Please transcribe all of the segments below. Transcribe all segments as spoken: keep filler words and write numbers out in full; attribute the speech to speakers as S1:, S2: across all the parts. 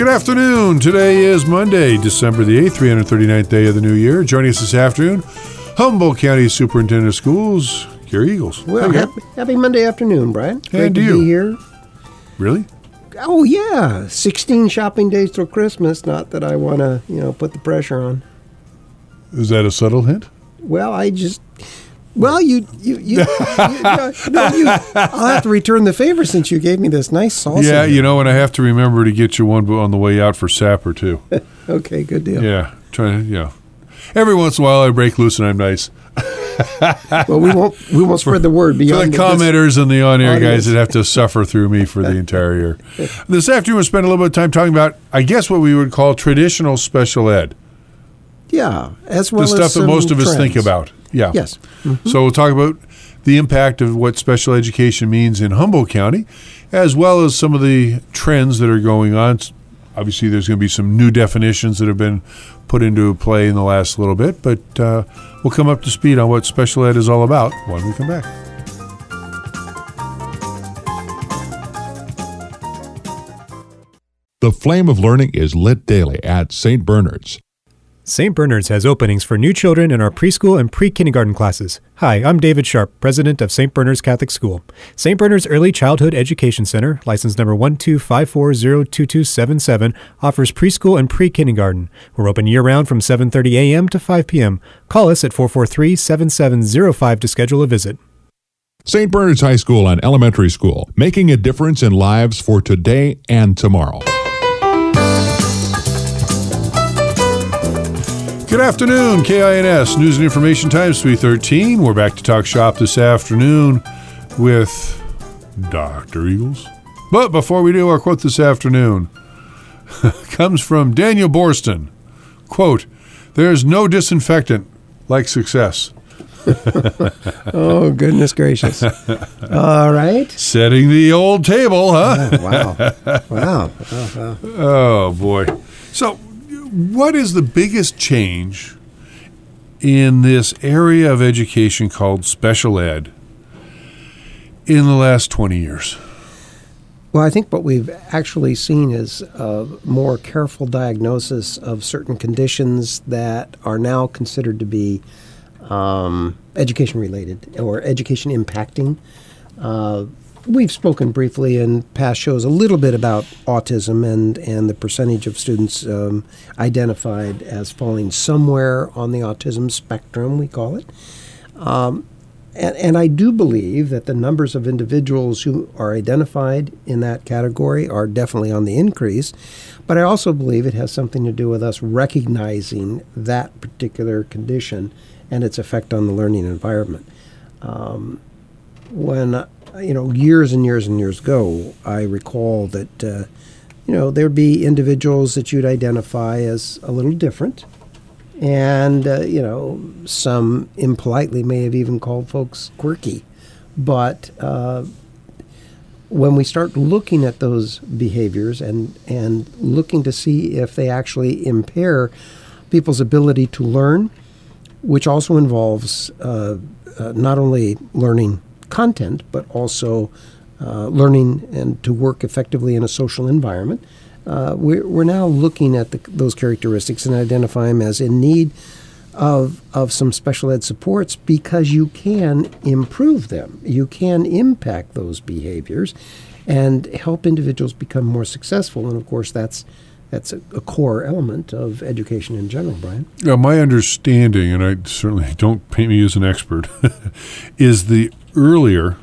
S1: Good afternoon. Today is Monday, December the eighth, three hundred thirty-ninth day of the new year. Joining us this afternoon, Humboldt County Superintendent of Schools, Gary Eagles.
S2: Well,
S1: hey,
S2: happy, happy Monday afternoon, Brian. Great
S1: And
S2: to
S1: you.
S2: be here.
S1: Really?
S2: Oh, yeah. sixteen shopping days till Christmas. Not that I want to, you know, put the pressure on.
S1: Is that a subtle hint?
S2: Well, I just... Well, you... you, you, you, no, no, you I'll have to return the favor since you gave me this nice salsa.
S1: Yeah, you know, and I have to remember to get you one on the way out for Sapper, too.
S2: Okay, good deal.
S1: Yeah, try, yeah. Every once in a while I break loose and I'm nice.
S2: Well, we won't we won't spread the word
S1: For
S2: beyond
S1: the
S2: this-
S1: commenters and the on-air
S2: audience.
S1: guys that have to suffer through me for the entire year. This afternoon we'll spend a little bit of time talking about, I guess, what we would call traditional special ed.
S2: Yeah, as well
S1: The
S2: as
S1: stuff that
S2: some
S1: most of us
S2: trends.
S1: think about. Yeah.
S2: Yes. Mhm.
S1: So we'll talk about the impact of what special education means in Humboldt County, as well as some of the trends that are going on. Obviously, there's going to be some new definitions that have been put into play in the last little bit, but uh, we'll come up to speed on what special ed is all about when we come back.
S3: The flame of learning is lit daily at Saint Bernard's.
S4: Saint Bernard's has openings for new children in our preschool and pre-kindergarten classes. Hi, I'm David Sharp, president of Saint Bernard's Catholic School. Saint Bernard's Early Childhood Education Center, license number one two five four zero two two seven seven, offers preschool and pre-kindergarten. We're open year-round from seven thirty a.m. to five p.m. Call us at four four three, seven seven zero five to schedule a visit.
S3: Saint Bernard's High School and Elementary School, making a difference in lives for today and tomorrow.
S1: Good afternoon, K I N S News and Information Times three thirteen. We're back to talk shop this afternoon with Doctor Eagles. But before we do, our quote this afternoon comes from Daniel Borston. Quote, "There's no disinfectant like success."
S2: Oh, goodness gracious. All right.
S1: Setting the old table, huh?
S2: Oh, wow. Wow. Oh, wow.
S1: Oh, boy. So, what is the biggest change in this area of education called special ed in the last twenty years?
S2: Well, I think what we've actually seen is a more careful diagnosis of certain conditions that are now considered to be um, education related or education impacting. Uh, we've spoken briefly in past shows a little bit about autism and, and the percentage of students um, identified as falling somewhere on the autism spectrum, we call it. Um, And, and I do believe that the numbers of individuals who are identified in that category are definitely on the increase. But I also believe it has something to do with us recognizing that particular condition and its effect on the learning environment. Um, when, uh, you know, years and years and years ago, I recall that, uh, you know, there'd be individuals that you'd identify as a little different. And, uh, you know, some impolitely may have even called folks quirky. But uh, when we start looking at those behaviors and, and looking to see if they actually impair people's ability to learn, which also involves uh, uh, not only learning content, but also uh, learning and to work effectively in a social environment, Uh, we're, we're now looking at the, those characteristics and identify them as in need of of some special ed supports because you can improve them. You can impact those behaviors and help individuals become more successful. And, of course, that's that's a, a core element of education in general, Brian.
S1: Yeah, my understanding, and I certainly don't paint me as an expert, is the earlier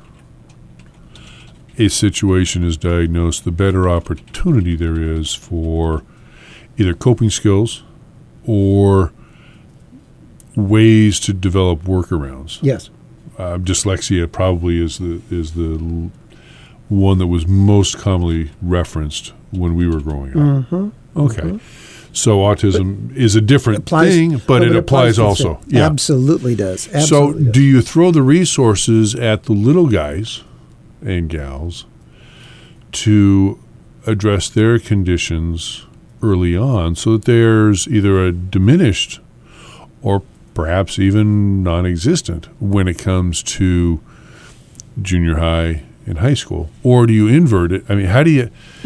S1: a situation is diagnosed, the better opportunity there is for either coping skills or ways to develop workarounds.
S2: Yes.
S1: Uh, dyslexia probably is the is the l- one that was most commonly referenced when we were growing up.
S2: Mm-hmm.
S1: Okay.
S2: Mm-hmm.
S1: So autism but is a different
S2: applies,
S1: thing, but
S2: no,
S1: it,
S2: but
S1: applies,
S2: to the
S1: also.
S2: same.
S1: Yeah.
S2: Absolutely does. Absolutely
S1: so
S2: does.
S1: do you throw the resources at the little guys and gals to address their conditions early on so that there's either a diminished or perhaps even non-existent when it comes to junior high and high school? Or do you invert it? I mean, how do you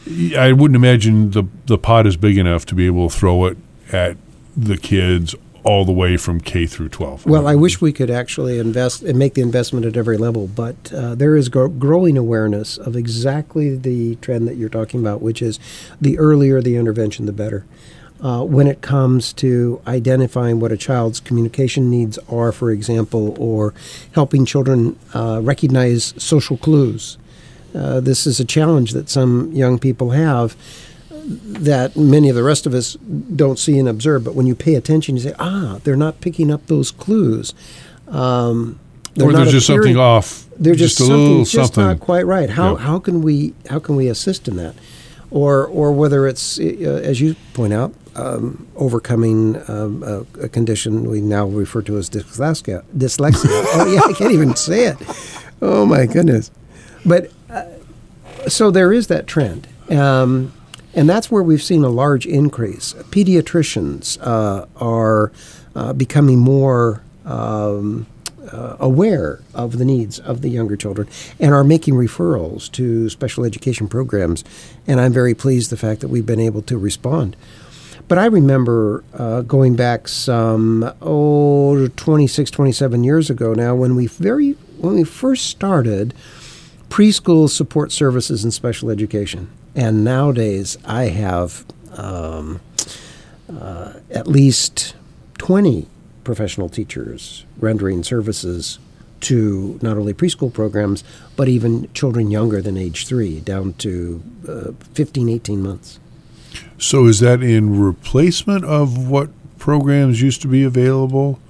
S1: I wouldn't imagine the the pot is big enough to be able to throw it at the kids all the way from K through twelve.
S2: Well, I wish we could actually invest and make the investment at every level, but uh, there is gro- growing awareness of exactly the trend that you're talking about, which is the earlier the intervention, the better. Uh, when it comes to identifying what a child's communication needs are, for example, or helping children uh, recognize social clues. Uh, this is a challenge that some young people have that many of the rest of us don't see and observe. But when you pay attention, you say, ah, they're not picking up those clues. Um,
S1: or there's just
S2: appearing,
S1: something off.
S2: They're just,
S1: just a
S2: something
S1: little
S2: just
S1: something.
S2: not quite right. How
S1: Yep.
S2: how can we how can we assist in that? Or or whether it's, uh, as you point out, um, overcoming um, a, a condition we now refer to as dyslexia. Dyslexia. Oh, yeah, I can't even say it. Oh, my goodness. But uh, so there is that trend. Um, and that's where we've seen a large increase. Pediatricians uh, are uh, becoming more um, uh, aware of the needs of the younger children and are making referrals to special education programs. And I'm very pleased the fact that we've been able to respond. But I remember uh, going back some, oh, twenty-six, twenty-seven years ago now when we very when we first started preschool support services in special education. And nowadays I have um, uh, at least twenty professional teachers rendering services to not only preschool programs, but even children younger than age three, down to uh, fifteen, eighteen months.
S1: So is that in replacement of what programs used to be available?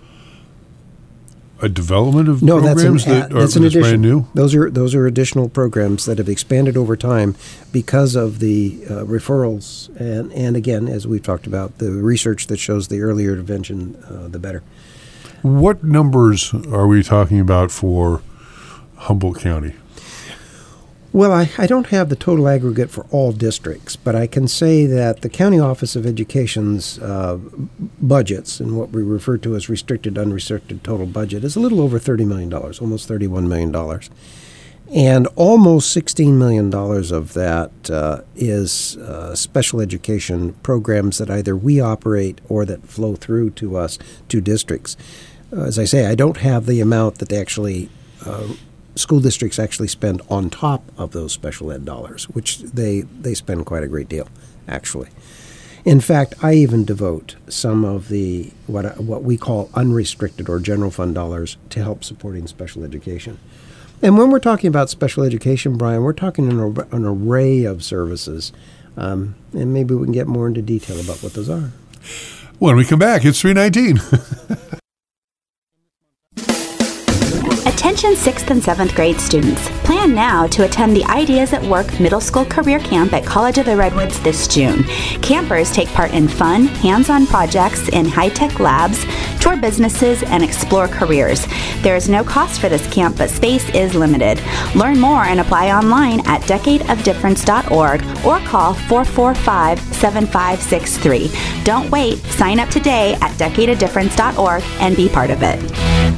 S1: A development of
S2: No, that's an,
S1: programs that are
S2: that's an
S1: that's
S2: addition.
S1: brand new?
S2: Those are those are additional programs that have expanded over time because of the uh, referrals and and again, as we've talked about, the research that shows the earlier intervention, uh, the better.
S1: What numbers are we talking about for Humboldt County?
S2: Well, I, I don't have the total aggregate for all districts, but I can say that the County Office of Education's uh, budgets, and what we refer to as restricted, unrestricted total budget, is a little over thirty million dollars, almost thirty-one million dollars. And almost sixteen million dollars of that uh, is uh, special education programs that either we operate or that flow through to us, to districts. Uh, as I say, I don't have the amount that they actually uh, school districts actually spend on top of those special ed dollars, which they, they spend quite a great deal, actually. In fact, I even devote some of the what what we call unrestricted or general fund dollars to help supporting special education. And when we're talking about special education, Brian, we're talking an, an array of services, um, and maybe we can get more into detail about what those are.
S1: When we come back, it's three nineteen.
S5: Attention sixth and seventh grade students. Plan now to attend the Ideas at Work Middle School Career Camp at College of the Redwoods this June. Campers take part in fun, hands-on projects in high-tech labs, tour businesses, and explore careers. There is no cost for this camp, but space is limited. Learn more and apply online at decade of difference dot org or call four four five, seven five six three. Don't wait. Sign up today at decade of difference dot org and be part of it.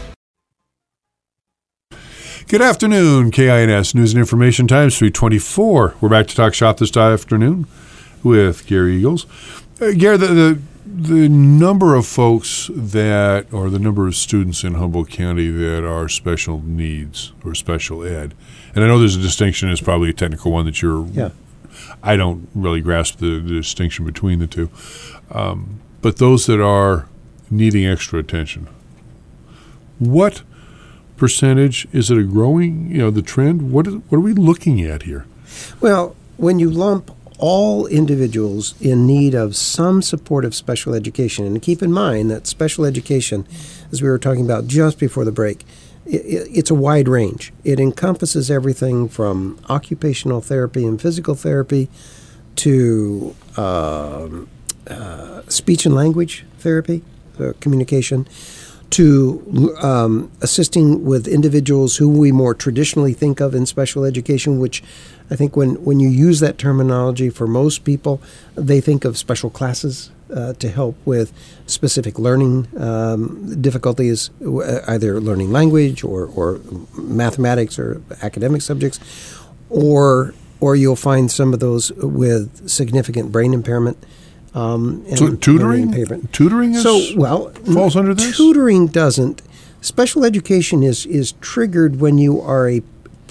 S1: Good afternoon, K I N S News and Information Times, three twenty-four. We're back to talk shop this afternoon with Gary Eagles. Uh, Gary, the, the the number of folks that, or the number of students in Humboldt County that are special needs or special ed, and I know there's a distinction, it's probably a technical one that you're,
S2: Yeah.
S1: I don't really grasp the, the distinction between the two, um, but those that are needing extra attention, what percentage, is it a growing, you know, the trend? What is, what are we looking at here?
S2: Well, when you lump all individuals in need of some supportive special education, and keep in mind that special education, as we were talking about just before the break, it, it's a wide range. It encompasses everything from occupational therapy and physical therapy to um, uh, speech and language therapy, uh, communication, to um, assisting with individuals who we more traditionally think of in special education, which I think when, when you use that terminology for most people, they think of special classes uh, to help with specific learning um, difficulties, either learning language or, or mathematics or academic subjects, or or you'll find some of those with significant brain impairment. Um, and
S1: So tutoring,
S2: impairment.
S1: tutoring is
S2: So, well,
S1: falls under this?
S2: Tutoring doesn't. Special education is, is triggered when you are a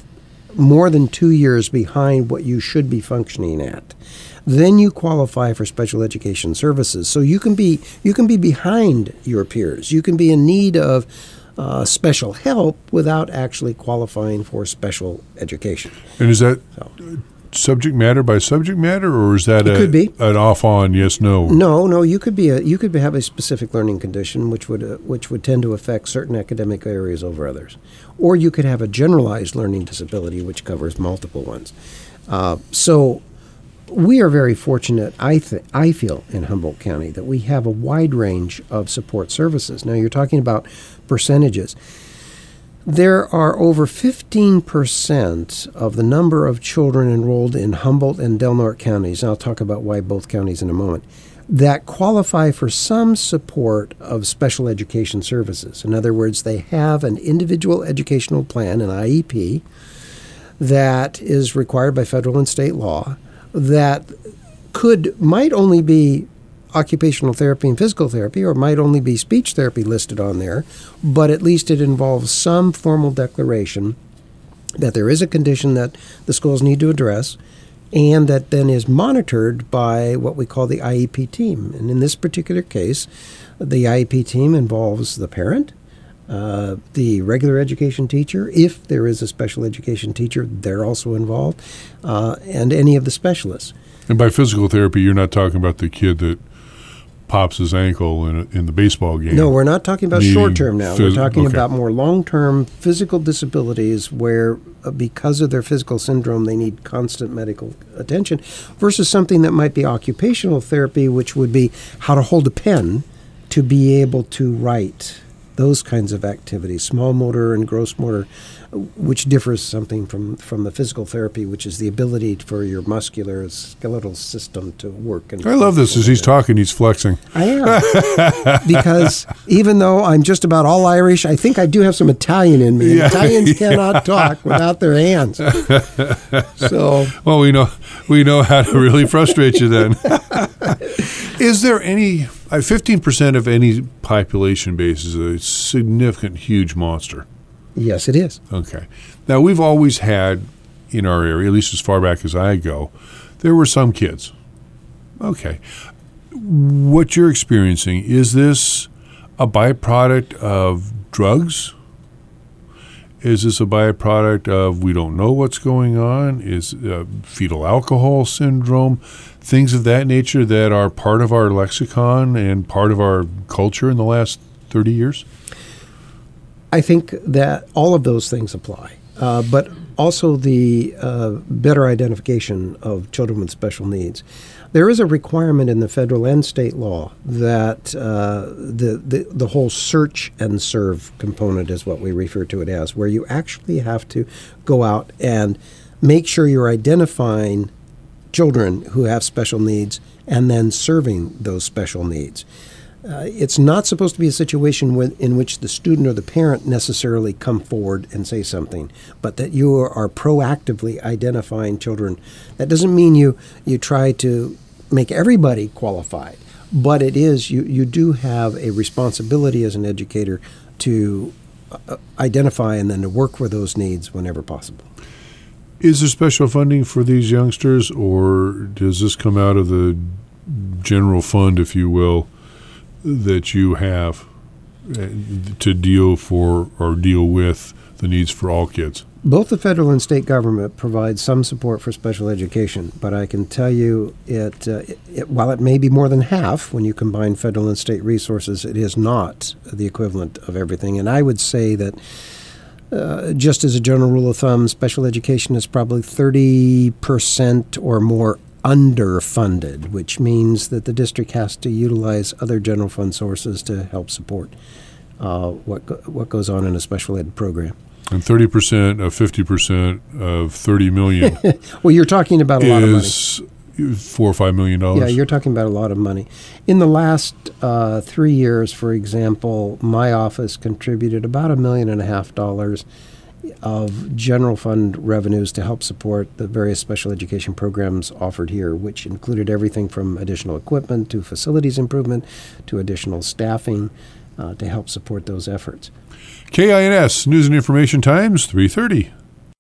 S2: more than two years behind what you should be functioning at. Then you qualify for special education services. So you can be you can be behind your peers. You can be in need of uh, special help without actually qualifying for special education.
S1: And is that
S2: So.
S1: subject matter by subject matter, or is that
S2: It
S1: a,
S2: could be.
S1: an off-on yes no?
S2: No, no, you could be a you could have a specific learning condition which would uh, which would tend to affect certain academic areas over others, or you could have a generalized learning disability which covers multiple ones. Uh, so we are very fortunate, I th- I feel, in Humboldt County that we have a wide range of support services. Now you're talking about percentages. There are over fifteen percent of the number of children enrolled in Humboldt and Del Norte counties, and I'll talk about why both counties in a moment, that qualify for some support of special education services. In other words, they have an individual educational plan, an I E P, that is required by federal and state law, that could might only be occupational therapy and physical therapy, or might only be speech therapy listed on there, but at least it involves some formal declaration that there is a condition that the schools need to address, and that then is monitored by what we call the I E P team. And in this particular case, the I E P team involves the parent, uh, the regular education teacher, if there is a special education teacher, they're also involved, uh, and any of the specialists.
S1: And by physical therapy, you're not talking about the kid that pops his ankle in a, in the baseball game.
S2: No, we're not talking about
S1: Meaning
S2: short term now.
S1: phys-
S2: we're talking
S1: okay.
S2: about more long term physical disabilities where, uh, because of their physical syndrome, they need constant medical attention, versus something that might be occupational therapy, which would be how to hold a pen to be able to write. Those kinds of activities, small motor and gross motor, which differs something from, from the physical therapy, which is the ability for your muscular skeletal system to work. And
S1: I love this. As he's talking, he's flexing.
S2: I am. Because even though I'm just about all Irish, I think I do have some Italian in me. And
S1: Yeah.
S2: Italians cannot talk without their hands. So,
S1: Well, we know we know how to really frustrate you then. Is there any uh, fifteen percent of any population base is a significant, huge monster?
S2: yes, it is.
S1: Okay. Now, we've always had in our area, at least as far back as I go, there were some kids. Okay. What you're experiencing, is this a byproduct of drugs? Is this a byproduct of we don't know what's going on? Is uh, fetal alcohol syndrome? Things of that nature that are part of our lexicon and part of our culture in the last thirty years?
S2: I think that all of those things apply, uh, but also the uh, better identification of children with special needs. There is a requirement in the federal and state law that uh, the, the the whole search and serve component is what we refer to it as, where you actually have to go out and make sure you're identifying children who have special needs and then serving those special needs. Uh, it's not supposed to be a situation with, in which the student or the parent necessarily come forward and say something, but that you are proactively identifying children. That doesn't mean you, you try to make everybody qualified, but it is, you, you do have a responsibility as an educator to uh, identify and then to work for those needs whenever possible.
S1: Is there special funding for these youngsters, or does this come out of the general fund, if you will, that you have uh, to deal for or deal with the needs for all kids?
S2: Both the federal and state government provide some support for special education, but I can tell you it, uh, it, it, while it may be more than half when you combine federal and state resources, it is not the equivalent of everything. And I would say that uh, just as a general rule of thumb, special education is probably thirty percent or more underfunded, which means that the district has to utilize other general fund sources to help support uh, what go- what goes on in a special ed program.
S1: And thirty percent of fifty percent of thirty million
S2: Well, you're talking about a lot of money.
S1: is four or five million dollars.
S2: Yeah, you're talking about a lot of money. In the last uh, three years, for example, my office contributed about a million and a half dollars of general fund revenues to help support the various special education programs offered here, which included everything from additional equipment to facilities improvement to additional staffing uh, to help support those efforts.
S1: K I N S News and Information Times, three thirty.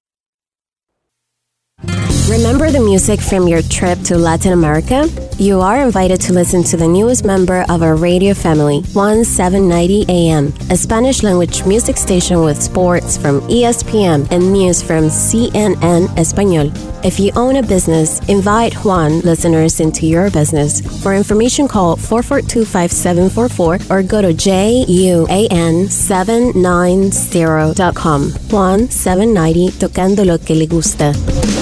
S6: Remember the music from your trip to Latin America? You are invited to listen to the newest member of our radio family, one seven ninety A M, a Spanish-language music station with sports from E S P N and news from C N N Español. If you own a business, invite Juan listeners into your business. For information, call four four two, five seven four four or go to J U A N seven ninety dot com. Juan seven ninety, tocando lo que le gusta.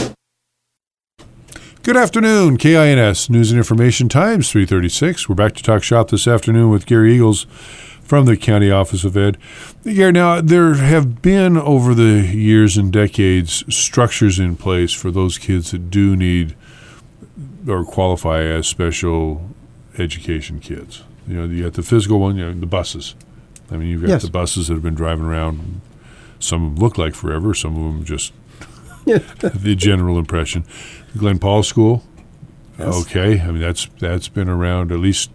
S1: Good afternoon, K I N S News and Information Times, three thirty-six. We're back to talk shop this afternoon with Gary Eagles from the County Office of Ed. Gary, now there have been over the years and decades structures in place for those kids that do need or qualify as special education kids. You know, you got the physical one, you know, the buses. I mean, you've got
S2: Yes.
S1: the buses that have been driving around. Some of them look like forever, some of them just the general impression. Glen Paul School,
S2: Yes.
S1: okay. I mean, that's that's been around at least,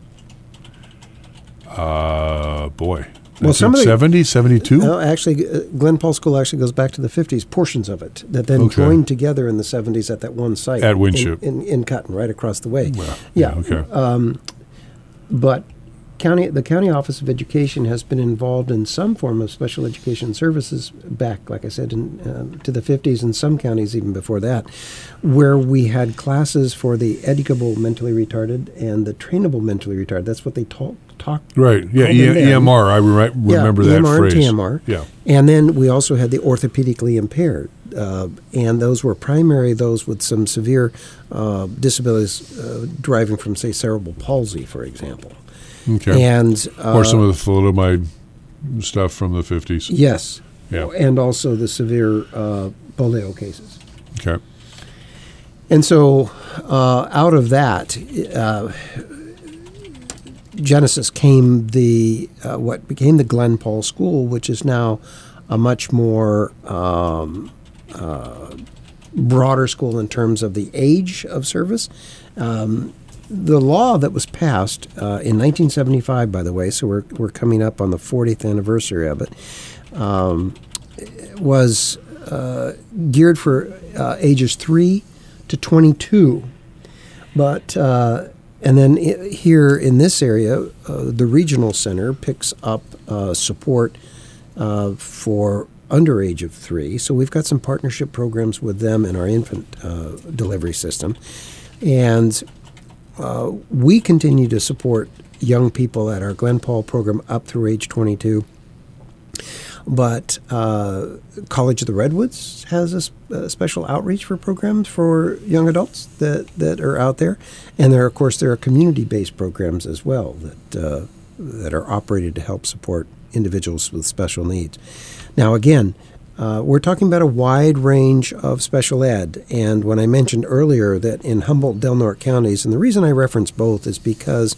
S1: uh, boy,
S2: Well, some of the-
S1: seventy, seventy-two?
S2: No, actually, uh, Glen Paul School actually goes back to the fifties, portions of it, that then
S1: Okay.
S2: joined together in the seventies at that one site.
S1: At Winship.
S2: In, in, in Cotton, right across the way.
S1: Well,
S2: yeah.
S1: yeah, okay.
S2: Um, but county, the County Office of Education has been involved in some form of special education services back, like I said, in, uh, to the fifties, in some counties even before that, where we had classes for the educable mentally retarded and the trainable mentally retarded. That's what they talk, talk
S1: Right, yeah,
S2: called
S1: e-
S2: them then.
S1: E M R, I re- remember
S2: yeah,
S1: that
S2: E M R
S1: phrase.
S2: and T M R.
S1: Yeah.
S2: And then we also had the orthopedically impaired. Uh, and those were primarily those with some severe uh, disabilities uh, deriving from, say, cerebral palsy, for example.
S1: Okay.
S2: And uh,
S1: or some of the thalidomide stuff from the fifties.
S2: yes,
S1: Yeah.
S2: and also the severe uh, polio cases.
S1: Okay.
S2: And so uh, out of that, uh, Genesis came the uh, what became the Glen Paul School, which is now a much more um, uh, broader school in terms of the age of service. Um, the law that was passed uh, in nineteen seventy-five, by the way, so we're we're coming up on the fortieth anniversary of it, um, was uh, geared for uh, ages three to twenty-two, but uh, and then I- here in this area, uh, the regional center picks up uh, support uh, for under age of three. So we've got some partnership programs with them in our infant uh, delivery system, and uh, we continue to support young people at our Glen Paul program up through age twenty-two. But uh, College of the Redwoods has a, s- a special outreach for programs for young adults that, that are out there, and there, of course, there are community-based programs as well that uh, that are operated to help support individuals with special needs. Now, again, uh, we're talking about a wide range of special ed, and when I mentioned earlier that in Humboldt, Del Norte counties, and the reason I reference both is because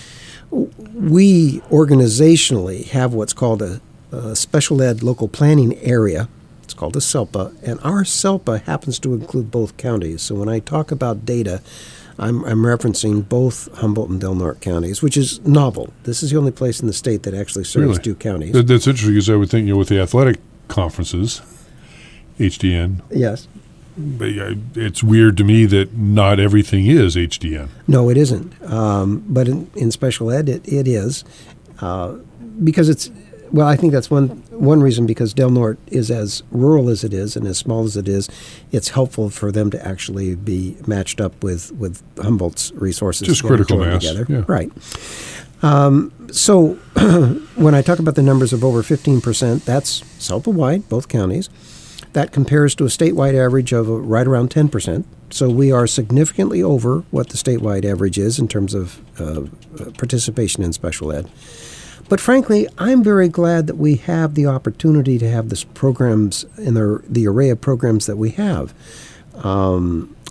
S2: we organizationally have what's called a, a special ed local planning area. It's called a SELPA, and our SELPA happens to include both counties. So when I talk about data, I'm, I'm referencing both Humboldt and Del Norte counties, which is novel. This is the only place in the state that actually serves
S1: Really?
S2: two counties.
S1: That, that's interesting because I would think, you know, with the athletic conferences, H D N,
S2: Yes.
S1: but yeah, it's weird to me that not everything is H D N.
S2: No, it isn't. Um, but in, in special ed, it, it is. Uh, because it's, well, I think that's one one reason, because Del Norte is as rural as it is and as small as it is, it's helpful for them to actually be matched up with, with Humboldt's resources.
S1: Just
S2: that are
S1: critical
S2: joined
S1: mass,
S2: together.
S1: yeah.
S2: Right. Um, so when I talk about the numbers of over fifteen percent, that's SELPA-wide, both counties. That compares to a statewide average of uh, right around ten percent. So we are significantly over what the statewide average is in terms of uh, participation in special ed. But frankly, I'm very glad that we have the opportunity to have this programs in the, the array of programs that we have. Um,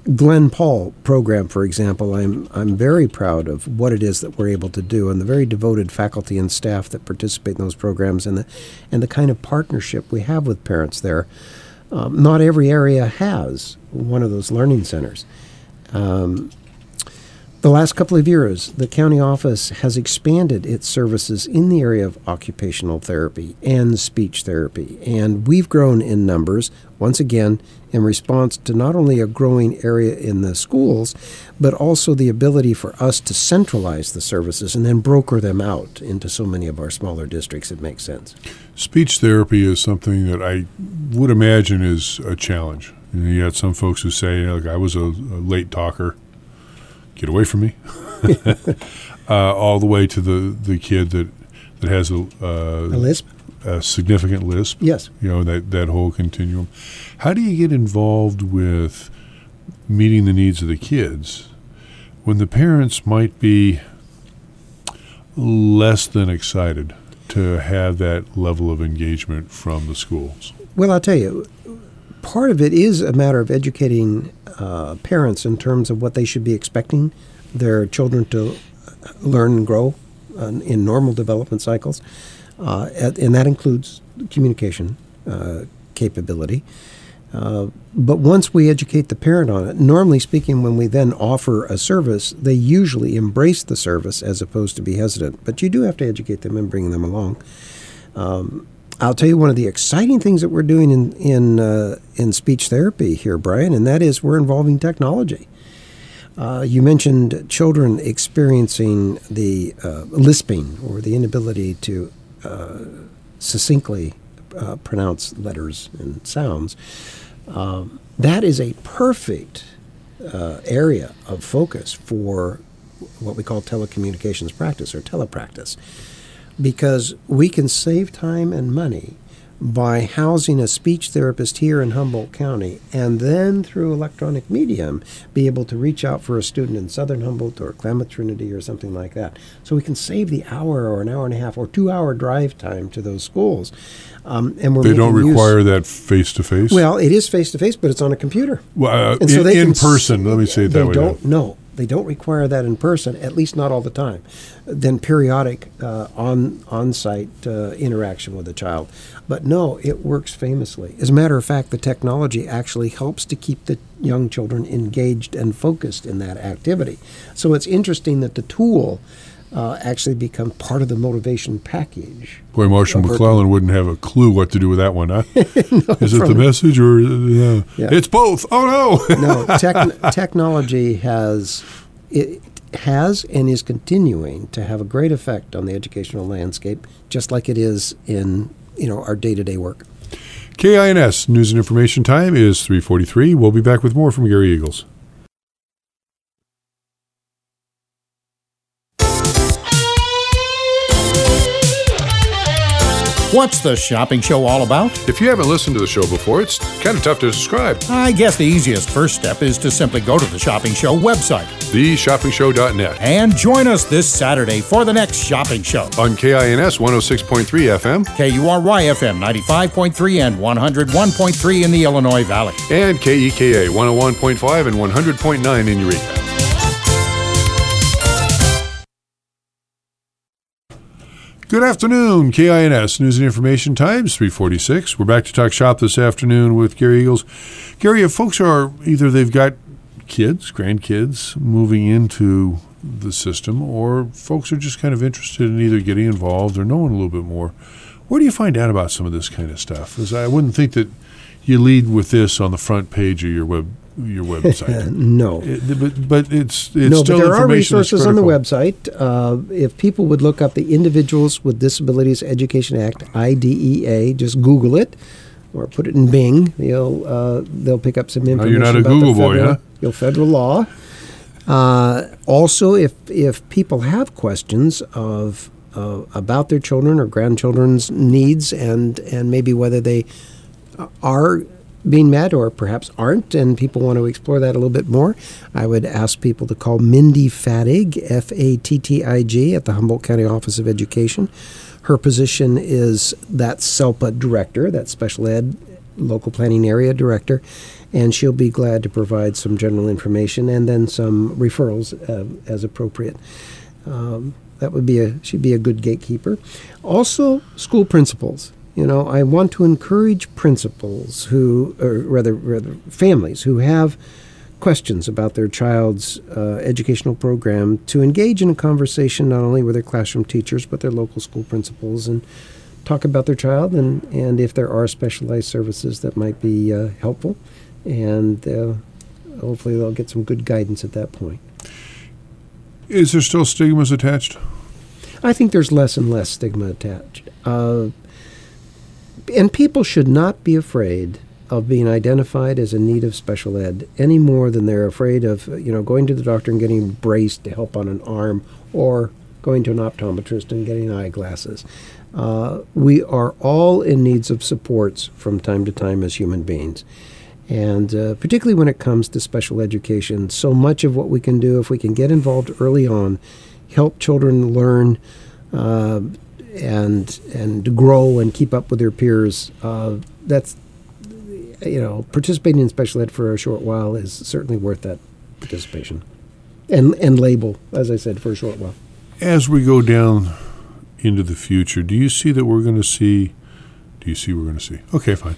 S2: Glenn Paul program, for example, I'm I'm very proud of what it is that we're able to do, and the very devoted faculty and staff that participate in those programs, and the and the kind of partnership we have with parents there. Um, not every area has one of those learning centers. Um, the last couple of years, the county office has expanded its services in the area of occupational therapy and speech therapy, and we've grown in numbers, once again, in response to not only a growing area in the schools, but also the ability for us to centralize the services and then broker them out into so many of our smaller districts. It makes sense.
S1: Speech therapy is something that I would imagine is a challenge. You know, you had some folks who say, you know, like, I was a, a late talker. Get away from me. uh, all the way to the, the kid that, that has a, uh,
S2: A lisp?
S1: a significant lisp.
S2: Yes.
S1: You know, that, that whole continuum. How do you get involved with meeting the needs of the kids when the parents might be less than excited to have that level of engagement from the schools?
S2: Well, I'll tell you, part of it is a matter of educating uh, parents in terms of what they should be expecting their children to learn and grow uh, in normal development cycles, uh, and that includes communication uh, capability. Uh, but once we educate the parent on it, normally speaking, when we then offer a service, they usually embrace the service as opposed to be hesitant. But you do have to educate them and bring them along. Um, I'll tell you one of the exciting things that we're doing in in uh, in speech therapy here, Brian, and that is we're involving technology. Uh, you mentioned children experiencing the uh, lisping or the inability to uh, succinctly uh, pronounce letters and sounds. Um, that is a perfect uh, area of focus for what we call telecommunications practice or telepractice, because we can save time and money by housing a speech therapist here in Humboldt County and then through electronic medium be able to reach out for a student in Southern Humboldt or Klamath Trinity or something like that. So we can save the hour or an hour and a half or two-hour drive time to those schools. Um, and we're
S1: They don't
S2: making
S1: require
S2: use,
S1: that face-to-face?
S2: Well, it is face-to-face, but it's on a computer.
S1: Well, uh,
S2: And so
S1: in,
S2: they
S1: in
S2: can
S1: person, let me say it that
S2: they
S1: way.
S2: don't
S1: then.
S2: no they don't require that in person, at least not all the time. Then periodic uh, on on-site uh, interaction with the child. But no, it works famously. As a matter of fact, the technology actually helps to keep the young children engaged and focused in that activity. So it's interesting that the tool uh, actually becomes part of the motivation package.
S1: Boy, Marshall
S2: Of her-
S1: McClellan wouldn't have a clue what to do with that one, huh?
S2: No,
S1: Is it the
S2: from-
S1: message or uh,
S2: Yeah.
S1: it's both? Oh no!
S2: No, tech, technology has it has and is continuing to have a great effect on the educational landscape, just like it is in you know our day-to-day work.
S1: K I N S News and Information Time is three forty-three. We'll be back with more from Gary Eagles.
S7: What's the shopping show all about?
S1: If you haven't listened to the show before, it's kind of tough to describe.
S7: I guess the easiest first step is to simply go to the Shopping Show website
S1: the shopping show dot net.
S7: and join us this Saturday for the next shopping show.
S1: On K I N S one oh six point three F M
S7: K U R Y F M ninety-five point three and one oh one point three in the Illinois Valley.
S1: and K E K A one oh one point five and one hundred point nine in Eureka. Good afternoon, K I N S News and Information Times, three forty-six. We're back to talk shop this afternoon with Gary Eagles. Gary, if folks are either they've got kids, grandkids moving into the system, or folks are just kind of interested in either getting involved or knowing a little bit more, where do you find out about some of this kind of stuff? Because I wouldn't think that you lead with this on the front page of your web your website.
S2: No.
S1: It- but, but it's it's
S2: no,
S1: still
S2: but there are
S1: information that's
S2: resources on the
S1: critical.
S2: website. Uh, if people would look up the Individuals with Disabilities Education Act, I D E A, just Google it or put it in Bing. You'll uh, they'll pick up some
S1: you're
S2: information
S1: not a
S2: about
S1: Google
S2: the
S1: boy,
S2: federal,
S1: huh?
S2: your federal law. Uh, also, if if people have questions of uh, about their children or grandchildren's needs and and maybe whether they are being met or perhaps aren't, and people want to explore that a little bit more, I would ask people to call Mindy Fattig, F A T T I G, at the Humboldt County Office of Education. Her position is that SELPA director, that special ed local planning area director, and she'll be glad to provide some general information and then some referrals uh, as appropriate. Um, that would be a she'd be a good gatekeeper. Also, school principals. You know, I want to encourage principals who, or rather, rather families who have questions about their child's uh, educational program to engage in a conversation not only with their classroom teachers but their local school principals and talk about their child and, and if there are specialized services that might be uh, helpful, and uh, hopefully they'll get some good guidance at that point.
S1: Is there still stigmas attached?
S2: I think there's less and less stigma attached. Uh, and people should not be afraid of being identified as in need of special ed any more than they're afraid of, you know, going to the doctor and getting braced to help on an arm or going to an optometrist and getting eyeglasses. Uh, we are all in needs of supports from time to time as human beings. And uh, particularly when it comes to special education, so much of what we can do, if we can get involved early on, help children learn uh, and and grow and keep up with their peers, uh, that's, you know, participating in special ed for a short while is certainly worth that participation. And and label, as I said, for a short while.
S1: As we go down into the future, do you see that we're going to see, do you see we're going to see, okay, fine,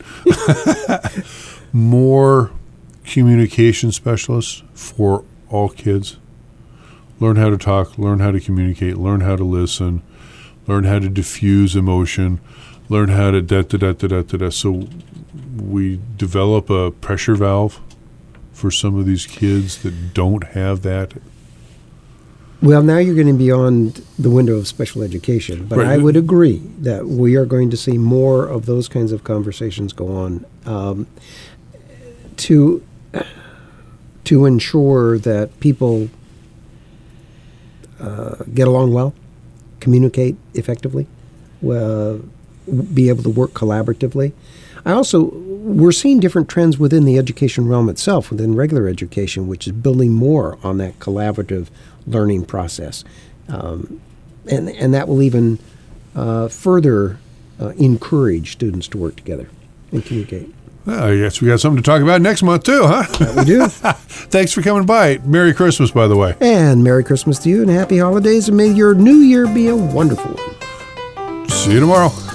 S1: more communication specialists for all kids? Learn how to talk, learn how to communicate, learn how to listen, learn how to diffuse emotion, learn how to da-da-da-da-da-da. So we develop a pressure valve for some of these kids that don't have that.
S2: Well, now you're getting beyond the window of special education, but right. I would agree that we are going to see more of those kinds of conversations go on um, to to ensure that people uh, get along well, communicate effectively, uh, be able to work collaboratively. I also, we're seeing different trends within the education realm itself, within regular education, which is building more on that collaborative learning process. Um, and, and that will even uh, further uh, encourage students to work together and communicate.
S1: Well, I guess we got something to talk about next month, too, huh?
S2: That we do.
S1: Thanks for coming by. Merry Christmas, by the way.
S2: And Merry Christmas to you, and Happy Holidays, and may your new year be a wonderful one.
S1: See you tomorrow.